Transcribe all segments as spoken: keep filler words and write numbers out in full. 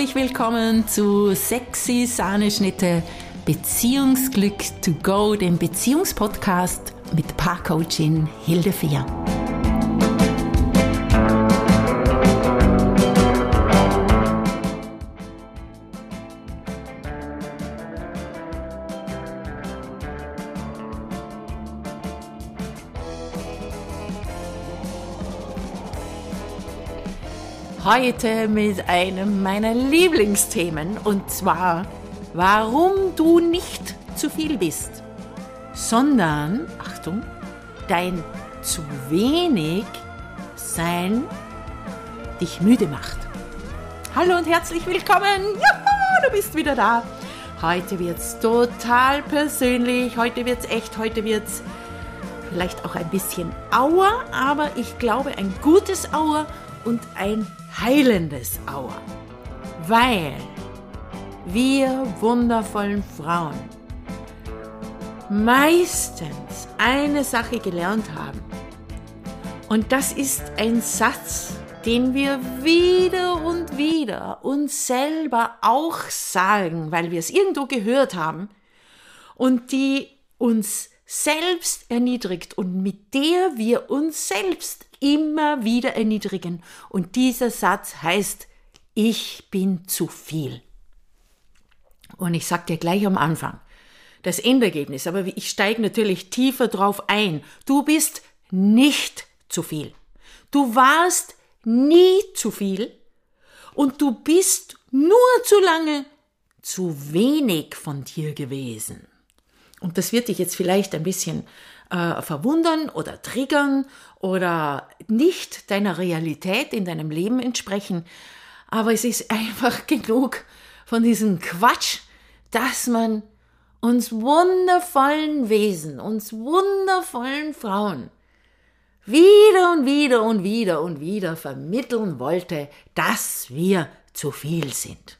herzlich willkommen zu Sexy Sahneschnitte Beziehungsglück to go, dem Beziehungspodcast mit Paarcoachin Hilde Fehr. Heute mit einem meiner Lieblingsthemen, und zwar, warum du nicht zu viel bist, sondern, Achtung, dein zu wenig Sein dich müde macht. Hallo und herzlich willkommen, juhu, du bist wieder da. Heute wird's total persönlich, heute wird's echt, heute wird's vielleicht auch ein bisschen Aua, aber ich glaube ein gutes Aua und ein heilendes Aua, weil wir wundervollen Frauen meistens eine Sache gelernt haben. Und das ist ein Satz, den wir wieder und wieder uns selber auch sagen, weil wir es irgendwo gehört haben und die uns selbst erniedrigt und mit der wir uns selbst immer wieder erniedrigen. Und dieser Satz heißt, ich bin zu viel. Und ich sage dir gleich am Anfang das Endergebnis, aber ich steige natürlich tiefer drauf ein. Du bist nicht zu viel. Du warst nie zu viel und du bist nur zu lange zu wenig von dir gewesen. Und das wird dich jetzt vielleicht ein bisschen äh, verwundern oder triggern oder nicht deiner Realität in deinem Leben entsprechen. Aber es ist einfach genug von diesem Quatsch, dass man uns wundervollen Wesen, uns wundervollen Frauen wieder und wieder und wieder und wieder vermitteln wollte, dass wir zu viel sind.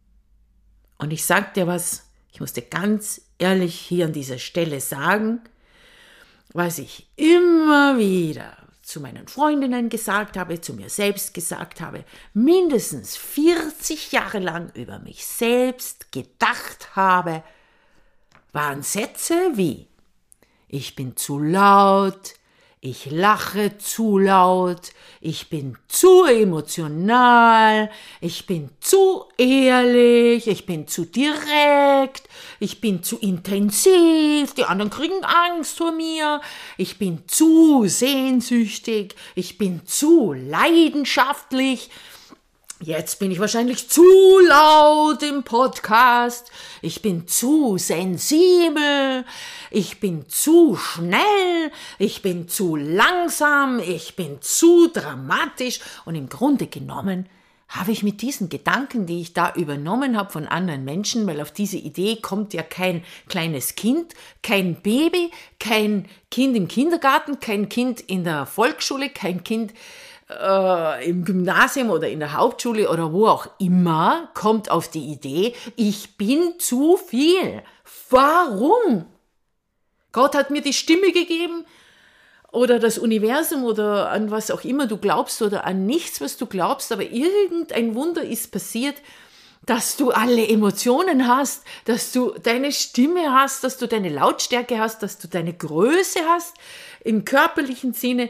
Und ich sag dir was, ich musste ganz ehrlich hier an dieser Stelle sagen, was ich immer wieder zu meinen Freundinnen gesagt habe, zu mir selbst gesagt habe, mindestens vierzig Jahre lang über mich selbst gedacht habe, waren Sätze wie: Ich bin zu laut, ich lache zu laut, ich bin zu emotional, ich bin zu ehrlich, ich bin zu direkt, ich bin zu intensiv, die anderen kriegen Angst vor mir, ich bin zu sehnsüchtig, ich bin zu leidenschaftlich. Jetzt bin ich wahrscheinlich zu laut im Podcast, ich bin zu sensibel, ich bin zu schnell, ich bin zu langsam, ich bin zu dramatisch. Und im Grunde genommen habe ich mit diesen Gedanken, die ich da übernommen habe von anderen Menschen, weil auf diese Idee kommt ja kein kleines Kind, kein Baby, kein Kind im Kindergarten, kein Kind in der Volksschule, kein Kind Äh, im Gymnasium oder in der Hauptschule oder wo auch immer, kommt auf die Idee, ich bin zu viel. Warum? Gott hat mir die Stimme gegeben oder das Universum oder an was auch immer du glaubst oder an nichts, was du glaubst, aber irgendein Wunder ist passiert, dass du alle Emotionen hast, dass du deine Stimme hast, dass du deine Lautstärke hast, dass du deine Größe hast, im körperlichen Sinne.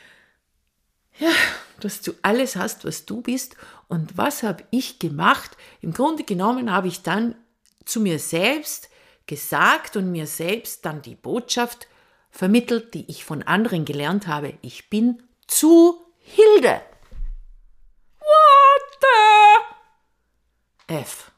Ja, dass du alles hast, was du bist. Und was habe ich gemacht? Im Grunde genommen habe ich dann zu mir selbst gesagt und mir selbst dann die Botschaft vermittelt, die ich von anderen gelernt habe. Ich bin zu Hilde. What the F?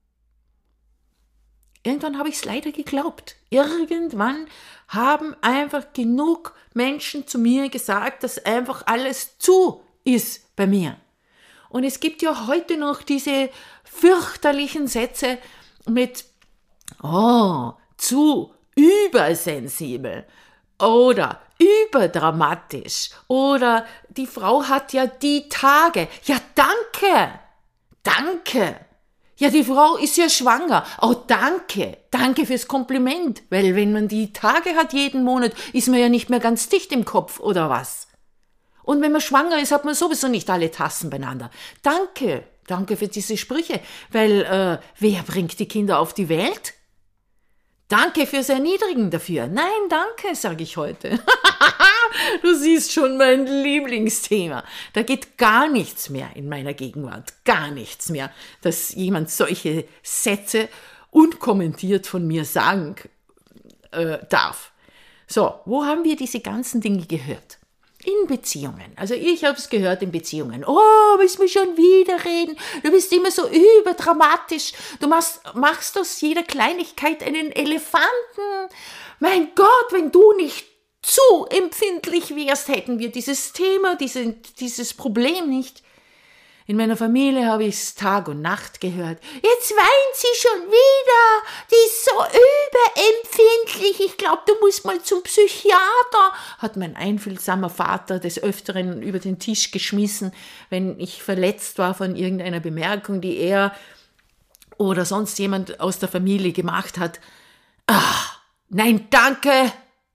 Irgendwann habe ich es leider geglaubt. Irgendwann haben einfach genug Menschen zu mir gesagt, dass einfach alles zu ist bei mir. Und es gibt ja heute noch diese fürchterlichen Sätze mit, oh, zu übersensibel oder überdramatisch oder die Frau hat ja die Tage. Ja, danke, danke. Ja, die Frau ist ja schwanger. Oh, danke. Danke fürs Kompliment. Weil wenn man die Tage hat jeden Monat, ist man ja nicht mehr ganz dicht im Kopf, oder was? Und wenn man schwanger ist, hat man sowieso nicht alle Tassen beieinander. Danke. Danke für diese Sprüche, weil äh, wer bringt die Kinder auf die Welt? Danke fürs Erniedrigen dafür. Nein, danke, sage ich heute. Du siehst schon mein Lieblingsthema. Da geht gar nichts mehr in meiner Gegenwart, gar nichts mehr, dass jemand solche Sätze unkommentiert von mir sagen äh, darf. So, wo haben wir diese ganzen Dinge gehört? In Beziehungen. Also ich habe es gehört in Beziehungen. Oh, willst du mich schon wieder reden? Du bist immer so überdramatisch. Du machst, machst aus jeder Kleinigkeit einen Elefanten. Mein Gott, wenn du nicht zu empfindlich wärst, hätten wir dieses Thema, diese, dieses Problem nicht. In meiner Familie habe ich es Tag und Nacht gehört. Jetzt weint sie schon wieder. Die ist so überempfindlich. Ich glaube, du musst mal zum Psychiater, hat mein einfühlsamer Vater des Öfteren über den Tisch geschmissen, wenn ich verletzt war von irgendeiner Bemerkung, die er oder sonst jemand aus der Familie gemacht hat. Ah, nein, danke.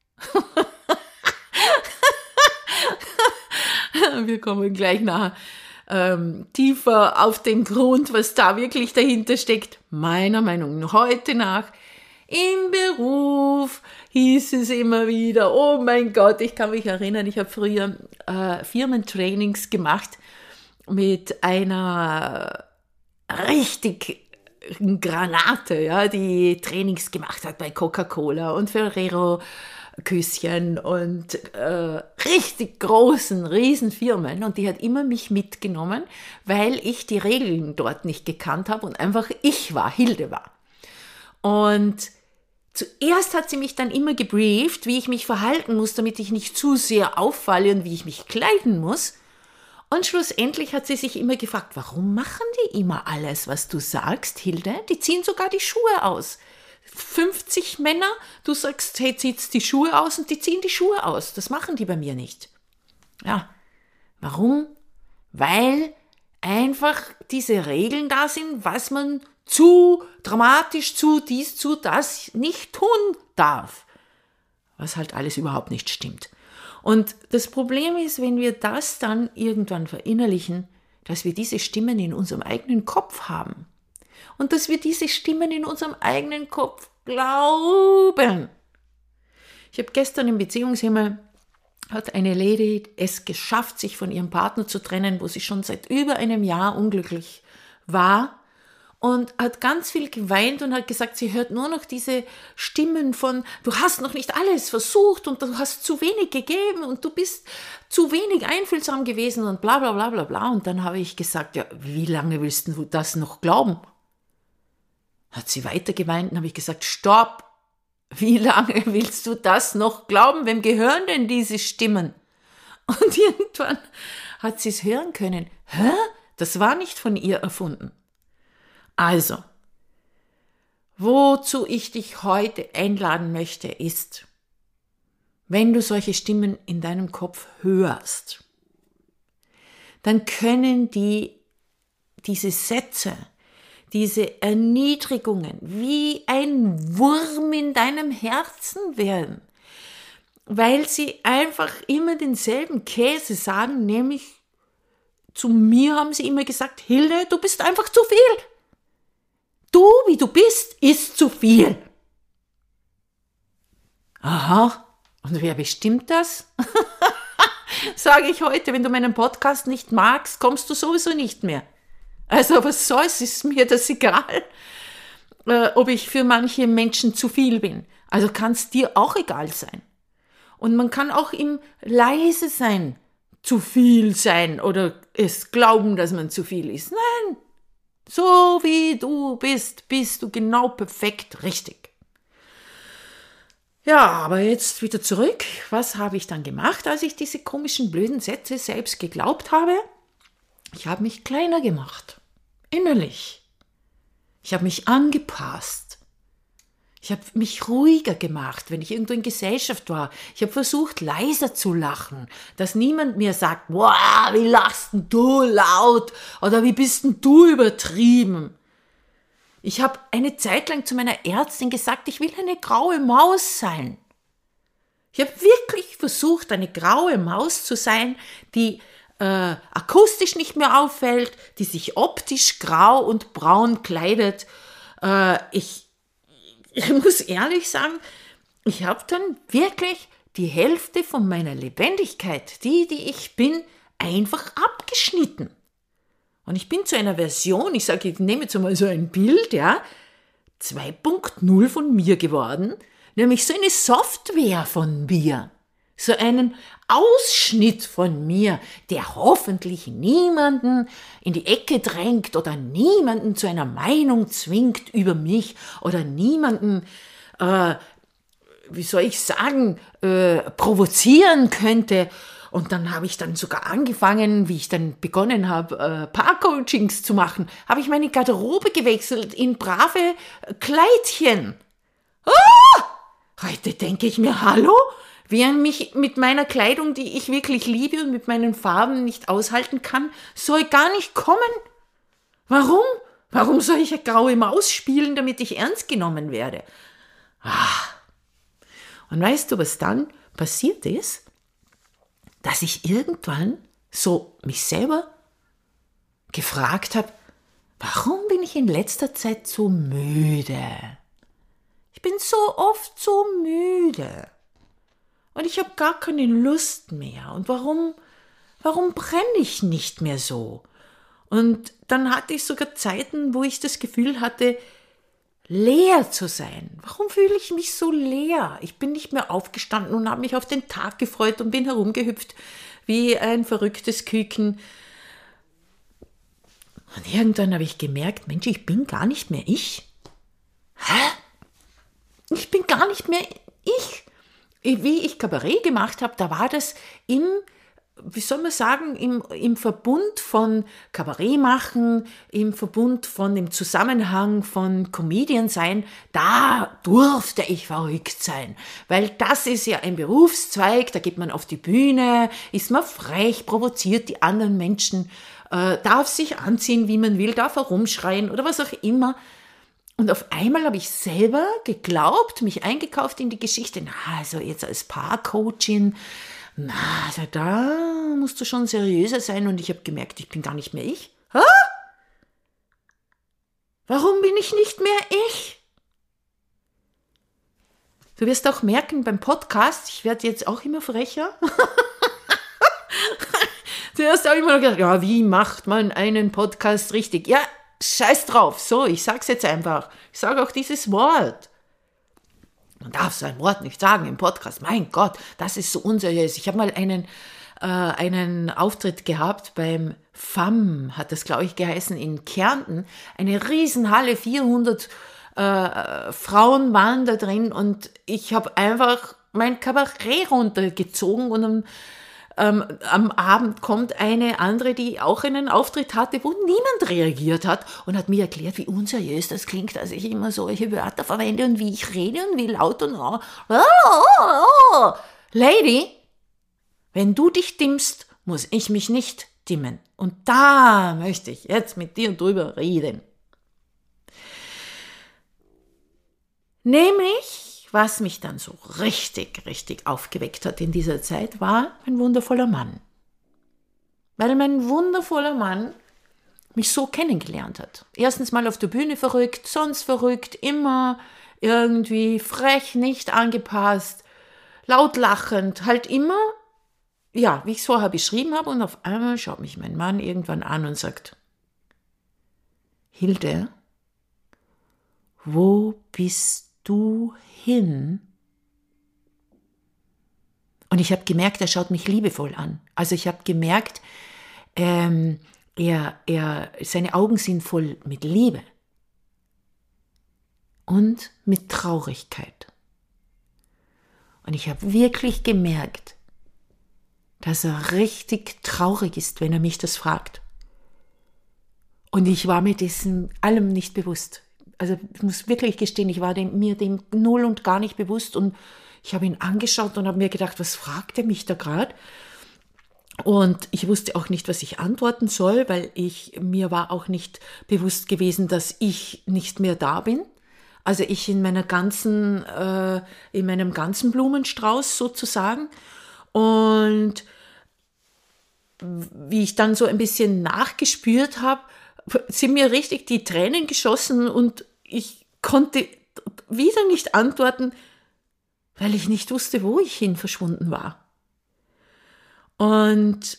Wir kommen gleich nachher ähm, tiefer auf den Grund, was da wirklich dahinter steckt. Meiner Meinung nach heute nach. Im Beruf hieß es immer wieder, oh mein Gott, ich kann mich erinnern, ich habe früher äh, Firmentrainings gemacht mit einer richtig Granate, ja, die Trainings gemacht hat bei Coca-Cola und Ferrero Küsschen und äh, richtig großen, riesen Firmen, und die hat immer mich mitgenommen, weil ich die Regeln dort nicht gekannt habe und einfach ich war, Hilde war. Und zuerst hat sie mich dann immer gebrieft, wie ich mich verhalten muss, damit ich nicht zu sehr auffalle und wie ich mich kleiden muss. Und schlussendlich hat sie sich immer gefragt, warum machen die immer alles, was du sagst, Hilde? Die ziehen sogar die Schuhe aus. fünfzig Männer, du sagst, hey, zieht die Schuhe aus, und die ziehen die Schuhe aus. Das machen die bei mir nicht. Ja, warum? Weil einfach diese Regeln da sind, was man zu dramatisch, zu dies, zu das nicht tun darf. Was halt alles überhaupt nicht stimmt. Und das Problem ist, wenn wir das dann irgendwann verinnerlichen, dass wir diese Stimmen in unserem eigenen Kopf haben. Und dass wir diese Stimmen in unserem eigenen Kopf glauben. Ich habe gestern im Beziehungshimmel, hat eine Lady es geschafft, sich von ihrem Partner zu trennen, wo sie schon seit über einem Jahr unglücklich war, und hat ganz viel geweint und hat gesagt, sie hört nur noch diese Stimmen von, du hast noch nicht alles versucht und du hast zu wenig gegeben und du bist zu wenig einfühlsam gewesen und bla bla bla bla bla. Und dann habe ich gesagt, ja, wie lange willst du das noch glauben? Hat sie weiter geweint und habe ich gesagt, stopp, wie lange willst du das noch glauben? Wem gehören denn diese Stimmen? Und irgendwann hat sie es hören können. Hä? Das war nicht von ihr erfunden. Also, wozu ich dich heute einladen möchte, ist, wenn du solche Stimmen in deinem Kopf hörst, dann können die, diese Sätze, diese Erniedrigungen wie ein Wurm in deinem Herzen werden, weil sie einfach immer denselben Käse sagen, nämlich zu mir haben sie immer gesagt, Hilde, du bist einfach zu viel. Du, wie du bist, ist zu viel. Aha, und wer bestimmt das? Sage ich heute, wenn du meinen Podcast nicht magst, kommst du sowieso nicht mehr. Also was soll's, ist mir das egal, äh, ob ich für manche Menschen zu viel bin. Also kann es dir auch egal sein. Und man kann auch im leise sein zu viel sein oder es glauben, dass man zu viel ist. Nein, so wie du bist, bist du genau perfekt richtig. Ja, aber jetzt wieder zurück. Was habe ich dann gemacht, als ich diese komischen, blöden Sätze selbst geglaubt habe? Ich habe mich kleiner gemacht. Innerlich. Ich habe mich angepasst. Ich habe mich ruhiger gemacht, wenn ich irgendwo in Gesellschaft war. Ich habe versucht, leiser zu lachen, dass niemand mir sagt, wow, wie lachst denn du laut oder wie bist denn du übertrieben. Ich habe eine Zeit lang zu meiner Ärztin gesagt, ich will eine graue Maus sein. Ich habe wirklich versucht, eine graue Maus zu sein, die äh, akustisch nicht mehr auffällt, die sich optisch grau und braun kleidet. Äh, ich, ich muss ehrlich sagen, ich habe dann wirklich die Hälfte von meiner Lebendigkeit, die, die ich bin, einfach abgeschnitten. Und ich bin zu einer Version, ich sage, ich nehme jetzt mal so ein Bild, ja, zwei Punkt null von mir geworden, nämlich so eine Software von mir, so einen Ausschnitt von mir, der hoffentlich niemanden in die Ecke drängt oder niemanden zu einer Meinung zwingt über mich oder niemanden, äh, wie soll ich sagen, äh, provozieren könnte. Und dann habe ich dann sogar angefangen, wie ich dann begonnen habe, äh, Paar-Coachings zu machen, habe ich meine Garderobe gewechselt in brave Kleidchen. Ah! Heute denke ich mir, hallo? Wer mich mit meiner Kleidung, die ich wirklich liebe und mit meinen Farben nicht aushalten kann, soll gar nicht kommen. Warum? Warum soll ich eine graue Maus spielen, damit ich ernst genommen werde? Ah. Und weißt du, was dann passiert ist? Dass ich irgendwann so mich selber gefragt habe, warum bin ich in letzter Zeit so müde? Ich bin so oft so müde. Und ich habe gar keine Lust mehr. Und warum, warum brenne ich nicht mehr so? Und dann hatte ich sogar Zeiten, wo ich das Gefühl hatte, leer zu sein. Warum fühle ich mich so leer? Ich bin nicht mehr aufgestanden und habe mich auf den Tag gefreut und bin herumgehüpft wie ein verrücktes Küken. Und irgendwann habe ich gemerkt, Mensch, ich bin gar nicht mehr ich. Hä? Ich bin gar nicht mehr ich. Wie ich Kabarett gemacht habe, da war das im, wie soll man sagen, im, im Verbund von Kabarett machen, im Verbund von dem Zusammenhang von Comedian sein, da durfte ich verrückt sein. Weil das ist ja ein Berufszweig, da geht man auf die Bühne, ist man frech, provoziert die anderen Menschen, äh, darf sich anziehen, wie man will, darf herumschreien oder was auch immer. Und auf einmal habe ich selber geglaubt, mich eingekauft in die Geschichte, na, also jetzt als Paar-Coachin, na, also da musst du schon seriöser sein. Und ich habe gemerkt, ich bin gar nicht mehr ich. Hä? Warum bin ich nicht mehr ich? Du wirst auch merken beim Podcast, ich werde jetzt auch immer frecher. Zuerst habe ich mir gedacht, ja, wie macht man einen Podcast richtig? Ja, scheiß drauf, so, ich sag's jetzt einfach. Ich sage auch dieses Wort. Man darf so ein Wort nicht sagen im Podcast. Mein Gott, das ist so unseriös. Ich habe mal einen, äh, einen Auftritt gehabt beim F A M, hat das, glaube ich, geheißen, in Kärnten. Eine Riesenhalle, vierhundert äh, Frauen waren da drin und ich habe einfach mein Kabarett runtergezogen und am Ähm, am Abend kommt eine andere, die auch einen Auftritt hatte, wo niemand reagiert hat und hat mir erklärt, wie unseriös das klingt, dass ich immer solche Wörter verwende und wie ich rede und wie laut und oh, oh, oh. Lady, wenn du dich dimmst, muss ich mich nicht dimmen. Und da möchte ich jetzt mit dir drüber reden. Nämlich, was mich dann so richtig, richtig aufgeweckt hat in dieser Zeit, war ein wundervoller Mann. Weil mein wundervoller Mann mich so kennengelernt hat. Erstens mal auf der Bühne verrückt, sonst verrückt, immer irgendwie frech, nicht angepasst, laut lachend, halt immer, ja, wie ich es vorher beschrieben habe. Und auf einmal schaut mich mein Mann irgendwann an und sagt, Hilde, wo bist du hin? Und ich habe gemerkt, er schaut mich liebevoll an. Also ich habe gemerkt, ähm, er, er, seine Augen sind voll mit Liebe und mit Traurigkeit. Und ich habe wirklich gemerkt, dass er richtig traurig ist, wenn er mich das fragt. Und ich war mir dessen allem nicht bewusst. Also ich muss wirklich gestehen, ich war dem, mir dem null und gar nicht bewusst und ich habe ihn angeschaut und habe mir gedacht, was fragt er mich da gerade? Und ich wusste auch nicht, was ich antworten soll, weil ich, mir war auch nicht bewusst gewesen, dass ich nicht mehr da bin. Also ich in meiner ganzen, äh, in meinem ganzen Blumenstrauß sozusagen. Und wie ich dann so ein bisschen nachgespürt habe, sind mir richtig die Tränen geschossen und ich konnte wieder nicht antworten, weil ich nicht wusste, wo ich hin verschwunden war. Und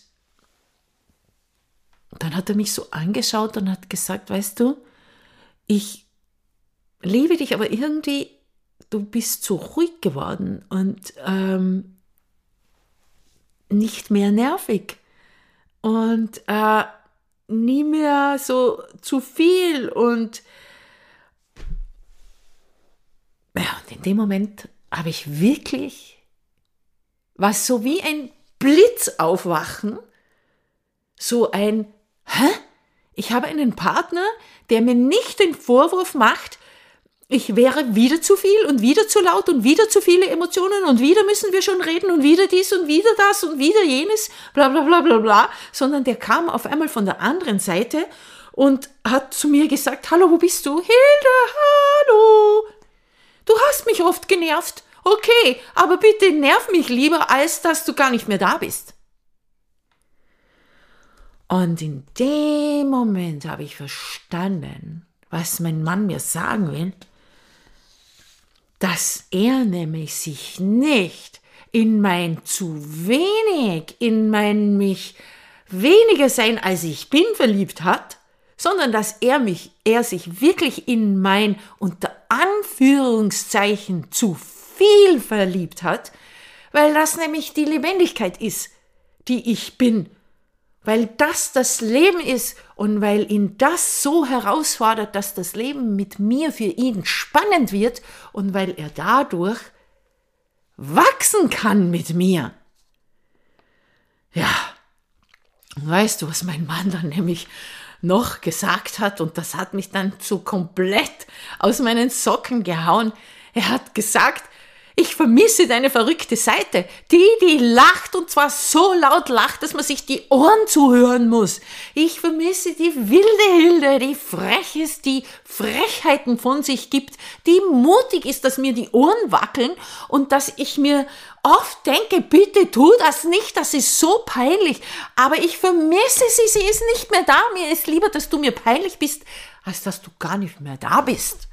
dann hat er mich so angeschaut und hat gesagt, weißt du, ich liebe dich, aber irgendwie, du bist so ruhig geworden und ähm, nicht mehr nervig und äh, nie mehr so zu viel. Und ja, und in dem Moment habe ich wirklich, war so wie ein Blitz aufwachen, so ein, hä? Ich habe einen Partner, der mir nicht den Vorwurf macht, ich wäre wieder zu viel und wieder zu laut und wieder zu viele Emotionen und wieder müssen wir schon reden und wieder dies und wieder das und wieder jenes, bla bla bla bla bla, sondern der kam auf einmal von der anderen Seite und hat zu mir gesagt, hallo, wo bist du? Hilde, hallo, du hast mich oft genervt, okay, aber bitte nerv mich lieber, als dass du gar nicht mehr da bist. Und in dem Moment habe ich verstanden, was mein Mann mir sagen will, dass er nämlich sich nicht in mein zu wenig, in mein mich weniger sein als ich bin verliebt hat, sondern dass er mich, er sich wirklich in mein unter Anführungszeichen zu viel verliebt hat, weil das nämlich die Lebendigkeit ist, die ich bin. Weil das das Leben ist und weil ihn das so herausfordert, dass das Leben mit mir für ihn spannend wird und weil er dadurch wachsen kann mit mir. Ja, weißt du, was mein Mann dann nämlich noch gesagt hat, und das hat mich dann so komplett aus meinen Socken gehauen. Er hat gesagt, ich vermisse deine verrückte Seite, die, die lacht und zwar so laut lacht, dass man sich die Ohren zuhören muss. Ich vermisse die wilde Hilde, die frech ist, die Frechheiten von sich gibt, die mutig ist, dass mir die Ohren wackeln und dass ich mir oft denke, bitte tu das nicht, das ist so peinlich. Aber ich vermisse sie, sie ist nicht mehr da. Mir ist lieber, dass du mir peinlich bist, als dass du gar nicht mehr da bist.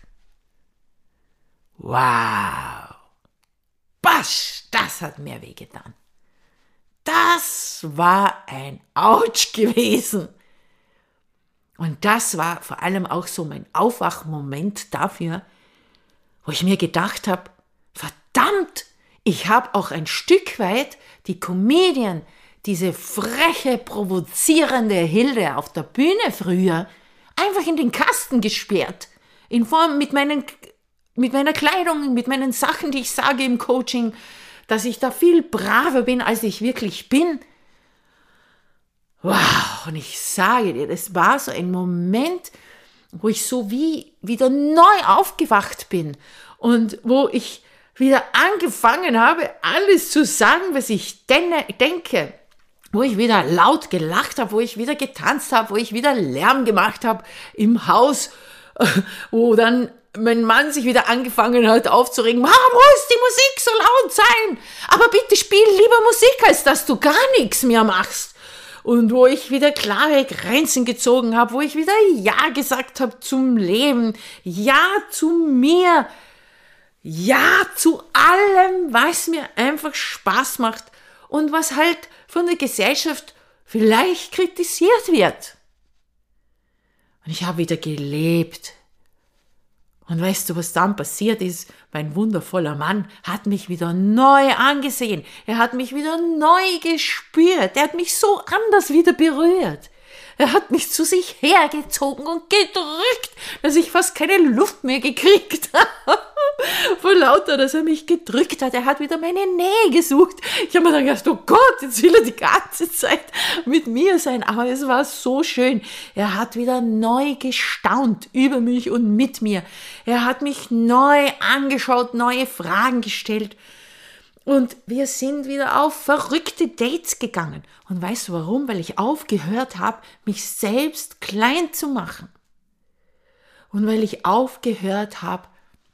Wow. Basch, das hat mir wehgetan. Das war ein Autsch gewesen. Und das war vor allem auch so mein Aufwachmoment dafür, wo ich mir gedacht habe, verdammt, ich habe auch ein Stück weit die Comedian, diese freche, provozierende Hilde auf der Bühne früher, einfach in den Kasten gesperrt. In Form mit meinen mit meiner Kleidung, mit meinen Sachen, die ich sage im Coaching, dass ich da viel braver bin, als ich wirklich bin. Wow, und ich sage dir, das war so ein Moment, wo ich so wie wieder neu aufgewacht bin und wo ich wieder angefangen habe, alles zu sagen, was ich denne, denke, wo ich wieder laut gelacht habe, wo ich wieder getanzt habe, wo ich wieder Lärm gemacht habe im Haus, wo dann mein Mann sich wieder angefangen hat aufzuregen, warum muss die Musik so laut sein? Aber bitte spiel lieber Musik, als dass du gar nichts mehr machst. Und wo ich wieder klare Grenzen gezogen habe, wo ich wieder Ja gesagt habe zum Leben, Ja zu mir, Ja zu allem, was mir einfach Spaß macht und was halt von der Gesellschaft vielleicht kritisiert wird. Und ich habe wieder gelebt. Und weißt du, was dann passiert ist? Mein wundervoller Mann hat mich wieder neu angesehen. Er hat mich wieder neu gespürt. Er hat mich so anders wieder berührt. Er hat mich zu sich hergezogen und gedrückt, dass ich fast keine Luft mehr gekriegt habe. Vor lauter, dass er mich gedrückt hat. Er hat wieder meine Nähe gesucht. Ich habe mir dann gedacht, oh Gott, jetzt will er die ganze Zeit mit mir sein. Aber es war so schön. Er hat wieder neu gestaunt über mich und mit mir. Er hat mich neu angeschaut, neue Fragen gestellt. Und wir sind wieder auf verrückte Dates gegangen. Und weißt du warum? Weil ich aufgehört habe, mich selbst klein zu machen. Und weil ich aufgehört habe,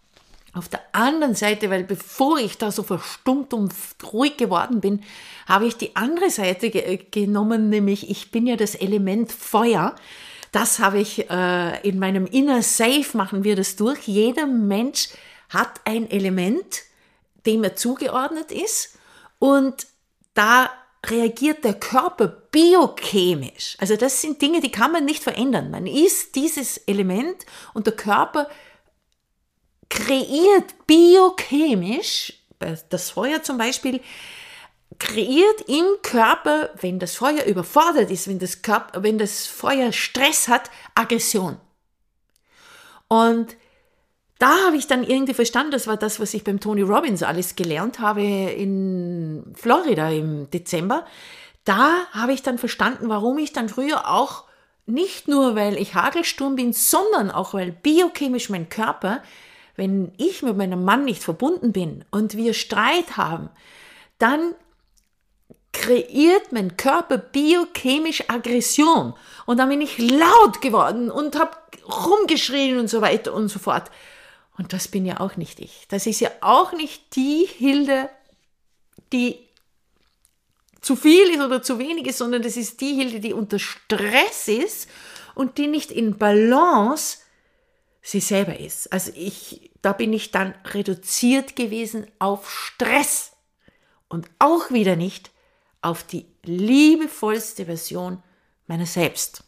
Auf der anderen Seite, weil bevor ich da so verstummt und ruhig geworden bin, habe ich die andere Seite ge- genommen, nämlich ich bin ja das Element Feuer. Das habe ich äh, in meinem Inner Safe, machen wir das durch. Jeder Mensch hat ein Element, dem er zugeordnet ist, und da reagiert der Körper biochemisch. Also das sind Dinge, die kann man nicht verändern. Man ist dieses Element und der Körper kreiert biochemisch, das Feuer zum Beispiel, kreiert im Körper, wenn das Feuer überfordert ist, wenn das, Körper, wenn das Feuer Stress hat, Aggression. Und da habe ich dann irgendwie verstanden, das war das, was ich beim Tony Robbins alles gelernt habe in Florida im Dezember. Da habe ich dann verstanden, warum ich dann früher auch, nicht nur weil ich Hagelsturm bin, sondern auch weil biochemisch mein Körper, wenn ich mit meinem Mann nicht verbunden bin und wir Streit haben, dann kreiert mein Körper biochemisch Aggression. Und dann bin ich laut geworden und habe rumgeschrien und so weiter und so fort. Und das bin ja auch nicht ich. Das ist ja auch nicht die Hilde, die zu viel ist oder zu wenig ist, sondern das ist die Hilde, die unter Stress ist und die nicht in Balance sie selber ist. Also ich, da bin ich dann reduziert gewesen auf Stress und auch wieder nicht auf die liebevollste Version meiner selbst.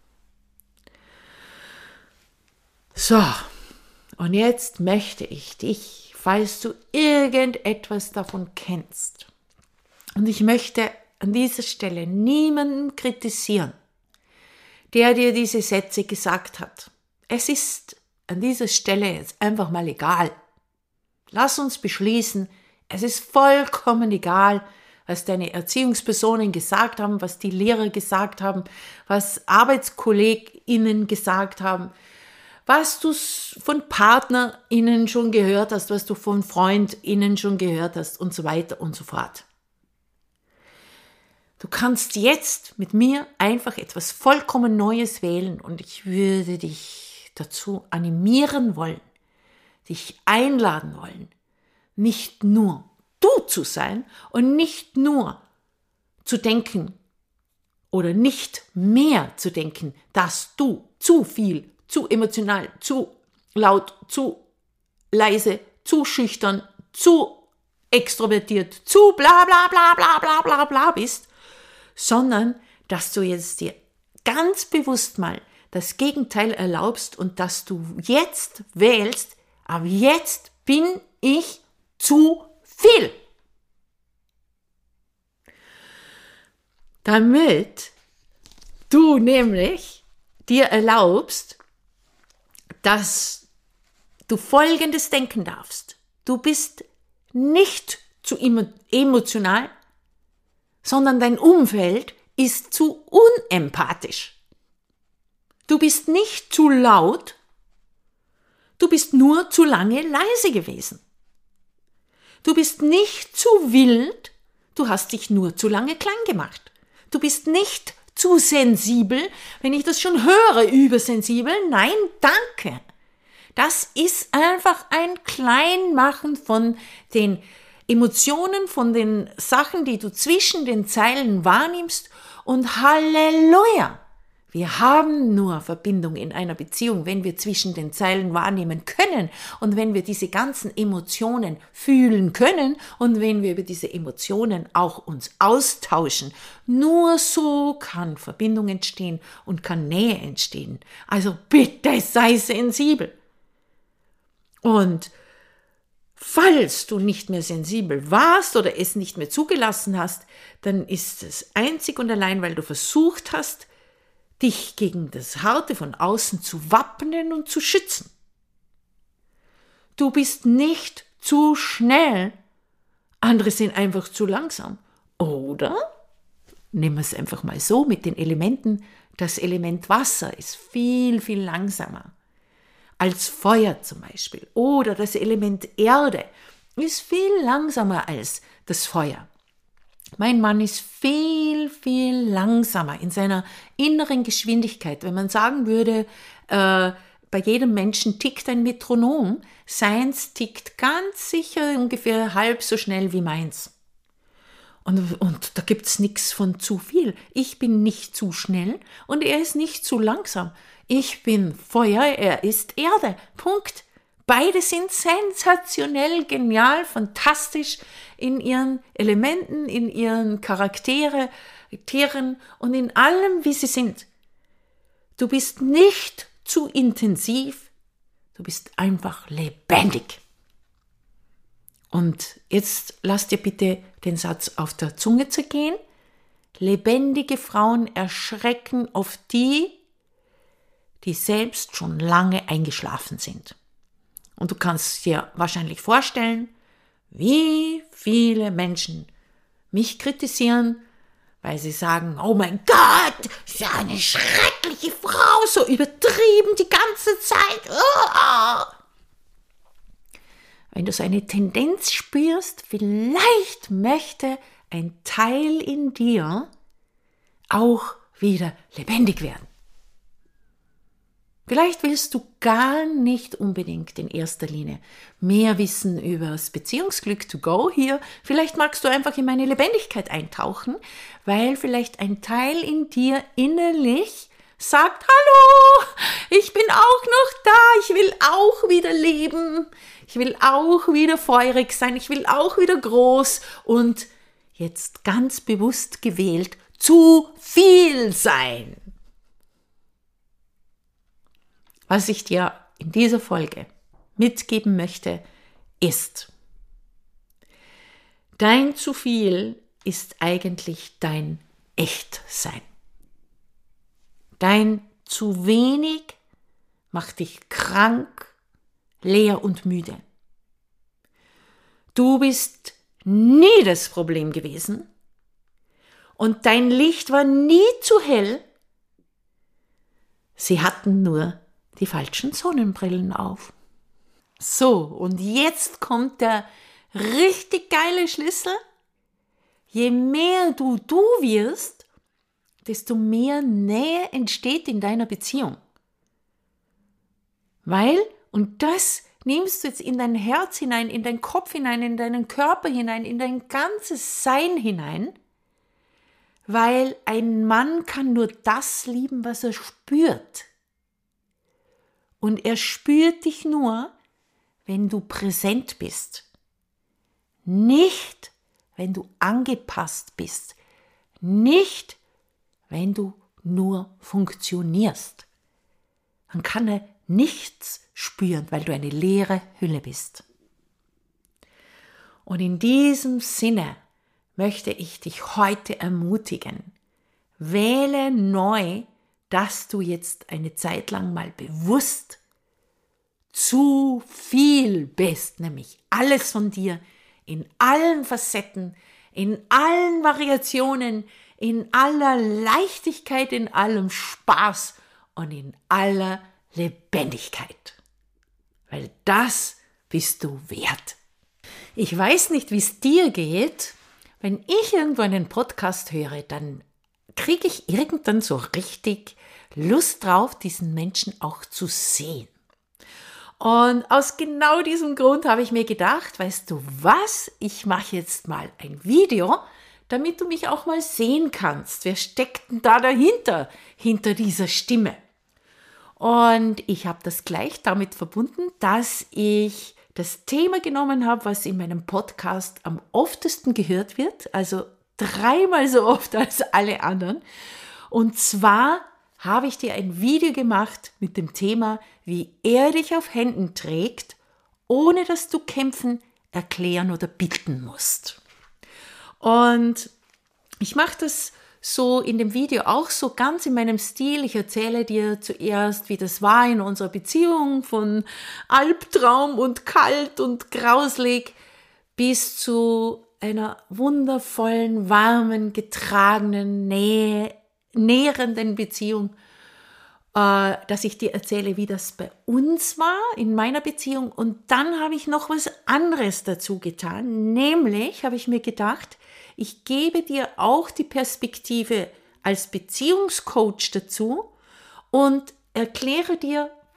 So, und jetzt möchte ich dich, falls du irgendetwas davon kennst, und ich möchte an dieser Stelle niemanden kritisieren, der dir diese Sätze gesagt hat. Es ist an dieser Stelle jetzt einfach mal egal. Lass uns beschließen, es ist vollkommen egal, was deine Erziehungspersonen gesagt haben, was die Lehrer gesagt haben, was ArbeitskollegInnen gesagt haben, was du von PartnerInnen schon gehört hast, was du von FreundInnen schon gehört hast und so weiter und so fort. Du kannst jetzt mit mir einfach etwas vollkommen Neues wählen und ich würde dich dazu animieren wollen, dich einladen wollen, nicht nur du zu sein und nicht nur zu denken oder nicht mehr zu denken, dass du zu viel, zu emotional, zu laut, zu leise, zu schüchtern, zu extrovertiert, zu bla bla bla bla bla bla bla bist, sondern dass du jetzt dir ganz bewusst mal das Gegenteil erlaubst und dass du jetzt wählst, aber jetzt bin ich zu viel. Damit du nämlich dir erlaubst, dass du Folgendes denken darfst. Du bist nicht zu emotional, sondern dein Umfeld ist zu unempathisch. Du bist nicht zu laut, du bist nur zu lange leise gewesen. Du bist nicht zu wild, du hast dich nur zu lange klein gemacht. Du bist nicht zu sensibel, wenn ich das schon höre, übersensibel. Nein, danke. Das ist einfach ein Kleinmachen von den Emotionen, von den Sachen, die du zwischen den Zeilen wahrnimmst. Und Halleluja! Wir haben nur Verbindung in einer Beziehung, wenn wir zwischen den Zeilen wahrnehmen können und wenn wir diese ganzen Emotionen fühlen können und wenn wir über diese Emotionen auch uns austauschen. Nur so kann Verbindung entstehen und kann Nähe entstehen. Also bitte sei sensibel. Und falls du nicht mehr sensibel warst oder es nicht mehr zugelassen hast, dann ist es einzig und allein, weil du versucht hast, dich gegen das Harte von außen zu wappnen und zu schützen. Du bist nicht zu schnell, andere sind einfach zu langsam. Oder, nehmen wir es einfach mal so mit den Elementen, das Element Wasser ist viel, viel langsamer als Feuer zum Beispiel. Oder das Element Erde ist viel langsamer als das Feuer. Mein Mann ist viel, viel langsamer in seiner inneren Geschwindigkeit. Wenn man sagen würde, äh, bei jedem Menschen tickt ein Metronom. Seins tickt ganz sicher ungefähr halb so schnell wie meins. Und, und da gibt's nichts von zu viel. Ich bin nicht zu schnell und er ist nicht zu langsam. Ich bin Feuer, er ist Erde. Punkt. Beide sind sensationell, genial, fantastisch in ihren Elementen, in ihren Charaktere, Charakteren und in allem, wie sie sind. Du bist nicht zu intensiv, du bist einfach lebendig. Und jetzt lass dir bitte den Satz auf der Zunge zergehen. Lebendige Frauen erschrecken oft die, die selbst schon lange eingeschlafen sind. Und du kannst dir wahrscheinlich vorstellen, wie viele Menschen mich kritisieren, weil sie sagen, oh mein Gott, ist ja eine schreckliche Frau, so übertrieben die ganze Zeit. Oh. Wenn du so eine Tendenz spürst, vielleicht möchte ein Teil in dir auch wieder lebendig werden. Vielleicht willst du gar nicht unbedingt in erster Linie mehr wissen über das Beziehungsglück to go hier. Vielleicht magst du einfach in meine Lebendigkeit eintauchen, weil vielleicht ein Teil in dir innerlich sagt, hallo, ich bin auch noch da, ich will auch wieder leben, ich will auch wieder feurig sein, ich will auch wieder groß und jetzt ganz bewusst gewählt, zu viel sein. Was ich dir in dieser Folge mitgeben möchte, ist, dein zu viel ist eigentlich dein Echtsein. Dein zu wenig macht dich krank, leer und müde. Du bist nie das Problem gewesen und dein Licht war nie zu hell. Sie hatten nur die falschen Sonnenbrillen auf. So, und jetzt kommt der richtig geile Schlüssel. Je mehr du du wirst, desto mehr Nähe entsteht in deiner Beziehung. Weil, und das nimmst du jetzt in dein Herz hinein, in deinen Kopf hinein, in deinen Körper hinein, in dein ganzes Sein hinein, weil ein Mann kann nur das lieben, was er spürt. Und er spürt dich nur, wenn du präsent bist. Nicht, wenn du angepasst bist. Nicht, wenn du nur funktionierst. Dann kann er nichts spüren, weil du eine leere Hülle bist. Und in diesem Sinne möchte ich dich heute ermutigen. Wähle neu, dass du jetzt eine Zeit lang mal bewusst zu viel bist, nämlich alles von dir, in allen Facetten, in allen Variationen, in aller Leichtigkeit, in allem Spaß und in aller Lebendigkeit. Weil das bist du wert. Ich weiß nicht, wie es dir geht. Wenn ich irgendwo einen Podcast höre, dann kriege ich irgendwann so richtig Lust drauf, diesen Menschen auch zu sehen. Und aus genau diesem Grund habe ich mir gedacht, weißt du was, ich mache jetzt mal ein Video, damit du mich auch mal sehen kannst. Wer steckt denn da dahinter, hinter dieser Stimme? Und ich habe das gleich damit verbunden, dass ich das Thema genommen habe, was in meinem Podcast am oftesten gehört wird, also dreimal so oft als alle anderen. Und zwar habe ich dir ein Video gemacht mit dem Thema, wie er dich auf Händen trägt, ohne dass du kämpfen, erklären oder bitten musst. Und ich mache das so in dem Video auch so ganz in meinem Stil. Ich erzähle dir zuerst, wie das war in unserer Beziehung, von Albtraum und kalt und grauslig bis zu einer wundervollen, warmen, getragenen, nähe, nährenden Beziehung, äh, dass ich dir erzähle, wie das bei uns war in meiner Beziehung. Und dann habe ich noch was anderes dazu getan, nämlich habe ich mir gedacht, ich gebe dir auch die Perspektive als Beziehungscoach dazu und erkläre dir,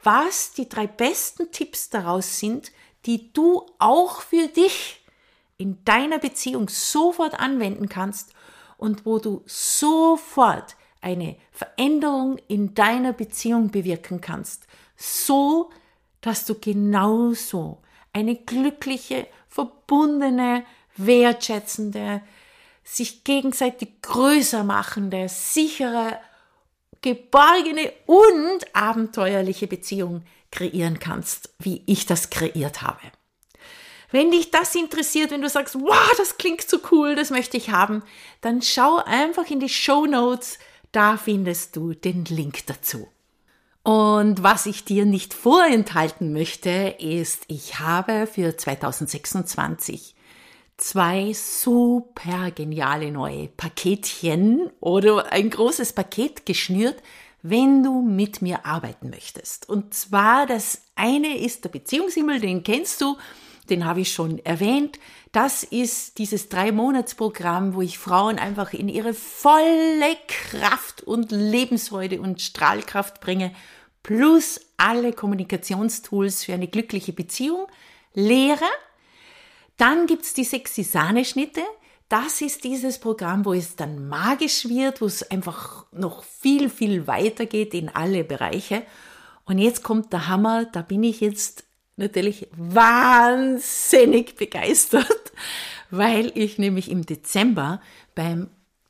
was die drei besten Tipps daraus sind, die du auch für dich in deiner Beziehung sofort anwenden kannst und wo du sofort eine Veränderung in deiner Beziehung bewirken kannst, so dass du genauso eine glückliche, verbundene, wertschätzende, sich gegenseitig größer machende, sichere, geborgene und abenteuerliche Beziehung kreieren kannst, wie ich das kreiert habe. Wenn dich das interessiert, wenn du sagst, wow, das klingt so cool, das möchte ich haben, dann schau einfach in die Shownotes, da findest du den Link dazu. Und was ich dir nicht vorenthalten möchte, ist, ich habe für zwanzig sechsundzwanzig zwei super geniale neue Paketchen oder ein großes Paket geschnürt, wenn du mit mir arbeiten möchtest. Und zwar das eine ist der Beziehungshimmel, den kennst du, den habe ich schon erwähnt. Das ist dieses Drei-Monats-Programm, wo ich Frauen einfach in ihre volle Kraft und Lebensfreude und Strahlkraft bringe, plus alle Kommunikationstools für eine glückliche Beziehung lehre. Dann gibt's die sexy Sahneschnitte. Das ist dieses Programm, wo es dann magisch wird, wo es einfach noch viel, viel weiter geht in alle Bereiche. Und jetzt kommt der Hammer, da bin ich jetzt natürlich wahnsinnig begeistert, weil ich nämlich im Dezember beim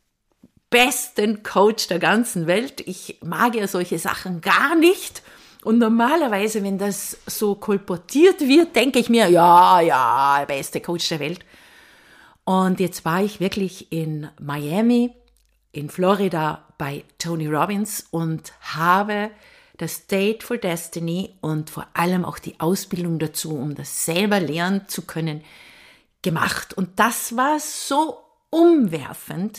besten Coach der ganzen Welt, ich mag ja solche Sachen gar nicht, und normalerweise, wenn das so kolportiert wird, denke ich mir, ja, ja, der beste Coach der Welt. Und jetzt war ich wirklich in Miami, in Florida bei Tony Robbins und habe das Date for Destiny und vor allem auch die Ausbildung dazu, um das selber lernen zu können, gemacht. Und das war so umwerfend,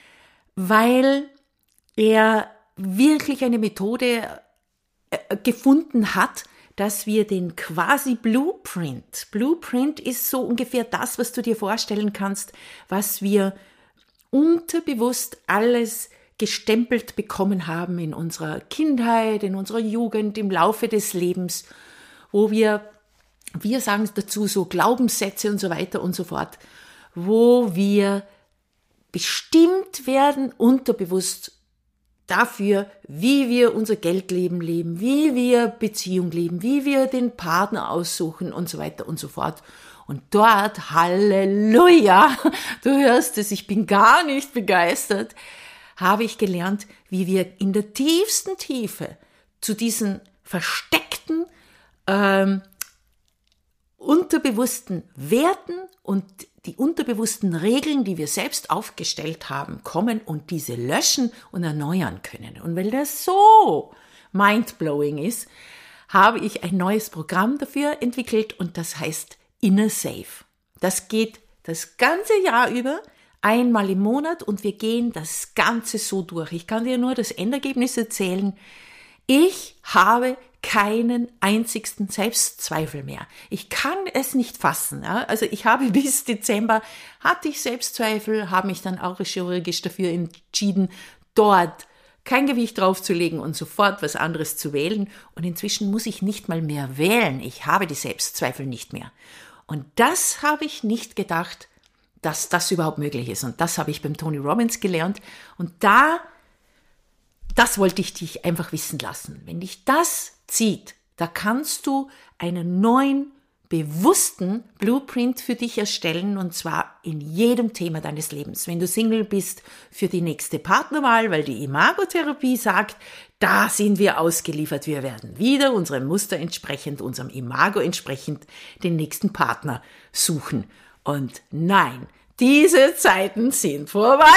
weil er wirklich eine Methode gefunden hat, dass wir den quasi Blueprint, Blueprint ist so ungefähr das, was du dir vorstellen kannst, was wir unterbewusst alles gestempelt bekommen haben in unserer Kindheit, in unserer Jugend, im Laufe des Lebens, wo wir, wir sagen dazu so Glaubenssätze und so weiter und so fort, wo wir bestimmt werden, unterbewusst dafür, wie wir unser Geldleben leben, wie wir Beziehung leben, wie wir den Partner aussuchen und so weiter und so fort. Und dort, Halleluja, du hörst es, ich bin gar nicht begeistert, habe ich gelernt, wie wir in der tiefsten Tiefe zu diesen versteckten, ähm, unterbewussten Werten und die unterbewussten Regeln, die wir selbst aufgestellt haben, kommen und diese löschen und erneuern können. Und weil das so mindblowing ist, habe ich ein neues Programm dafür entwickelt und das heißt Inner Safe. Das geht das ganze Jahr über, einmal im Monat und wir gehen das Ganze so durch. Ich kann dir nur das Endergebnis erzählen. Ich habe keinen einzigsten Selbstzweifel mehr. Ich kann es nicht fassen. Ja? Also ich habe bis Dezember, hatte ich Selbstzweifel, habe mich dann auch chirurgisch dafür entschieden, dort kein Gewicht draufzulegen und sofort was anderes zu wählen. Und inzwischen muss ich nicht mal mehr wählen. Ich habe die Selbstzweifel nicht mehr. Und das habe ich nicht gedacht, dass das überhaupt möglich ist. Und das habe ich beim Tony Robbins gelernt. Und da, das wollte ich dich einfach wissen lassen. Wenn dich das zieht, da kannst du einen neuen, bewussten Blueprint für dich erstellen und zwar in jedem Thema deines Lebens. Wenn du Single bist, für die nächste Partnerwahl, weil die Imagotherapie sagt, da sind wir ausgeliefert, wir werden wieder unserem Muster entsprechend, unserem Imago entsprechend den nächsten Partner suchen. Und nein, diese Zeiten sind vorbei.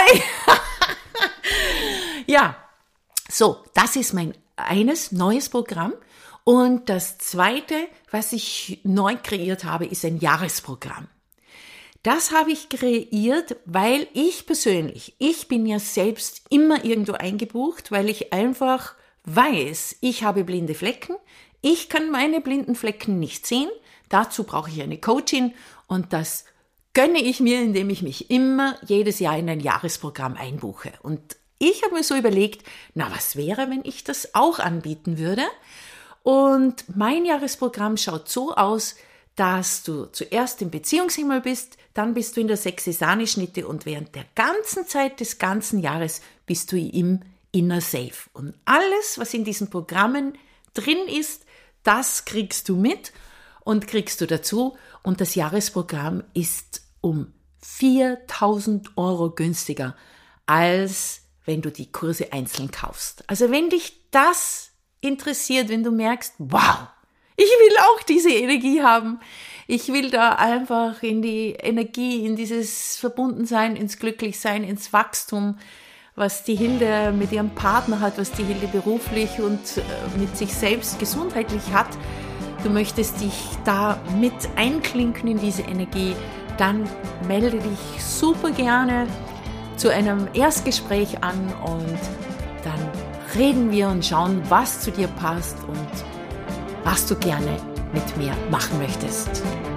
Ja, so, das ist mein eines neues Programm. Und das zweite, was ich neu kreiert habe, ist ein Jahresprogramm. Das habe ich kreiert, weil ich persönlich, ich bin ja selbst immer irgendwo eingebucht, weil ich einfach weiß, ich habe blinde Flecken, ich kann meine blinden Flecken nicht sehen, dazu brauche ich eine Coachin und das gönne ich mir, indem ich mich immer jedes Jahr in ein Jahresprogramm einbuche. Und ich habe mir so überlegt, na was wäre, wenn ich das auch anbieten würde? Und mein Jahresprogramm schaut so aus, dass du zuerst im Beziehungshimmel bist, dann bist du in der sexy Sahneschnitte und während der ganzen Zeit des ganzen Jahres bist du im Inner Safe. Und alles, was in diesen Programmen drin ist, das kriegst du mit und kriegst du dazu. Und das Jahresprogramm ist um viertausend Euro günstiger, als wenn du die Kurse einzeln kaufst. Also wenn dich das interessiert, wenn du merkst, wow, ich will auch diese Energie haben. Ich will da einfach in die Energie, in dieses Verbundensein, ins Glücklichsein, ins Wachstum, was die Hilde mit ihrem Partner hat, was die Hilde beruflich und mit sich selbst gesundheitlich hat. Du möchtest dich da mit einklinken in diese Energie, dann melde dich super gerne zu einem Erstgespräch an und dann reden wir und schauen, was zu dir passt und was du gerne mit mir machen möchtest.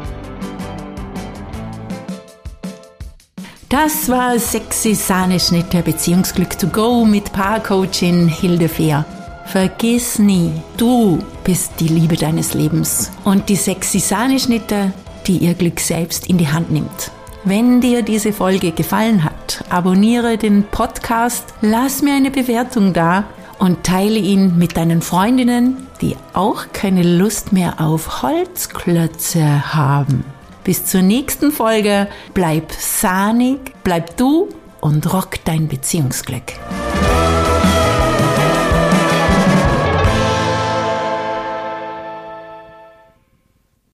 Das war Sexy Sahneschnitt, der Beziehungsglück to go mit Paarcoachin Hilde Fehr. Vergiss nie, du bist die Liebe deines Lebens und die Sexy Sahneschnitte, die ihr Glück selbst in die Hand nimmt. Wenn dir diese Folge gefallen hat, abonniere den Podcast, lass mir eine Bewertung da und teile ihn mit deinen Freundinnen, die auch keine Lust mehr auf Holzklötze haben. Bis zur nächsten Folge, bleib sahnig, bleib du und rock dein Beziehungsglück.